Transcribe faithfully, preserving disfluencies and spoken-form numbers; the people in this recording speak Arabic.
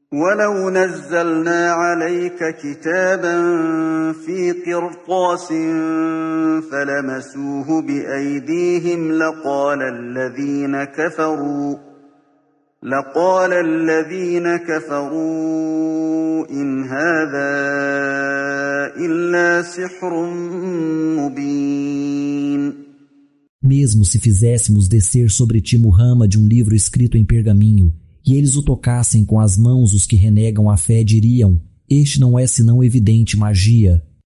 وَلَوْ نَزَّلْنَا عَلَيْكَ كِتَابًا فِي قِرْطَاسٍ فَلَمَسُوهُ بِأَيْدِيهِمْ لَقَالَ الَّذِينَ كَفَرُوا لَقَالَ الَّذِينَ كَفَرُوا إِنْ هَٰذَا إِلَّا سِحْرٌ مُّبِينٌ. Mesmo se fizéssemos descer sobre ti Muhammad um livro escrito em pergaminho, e eles o tocassem com as mãos, os que renegam a fé diriam: este não é senão evidente magia.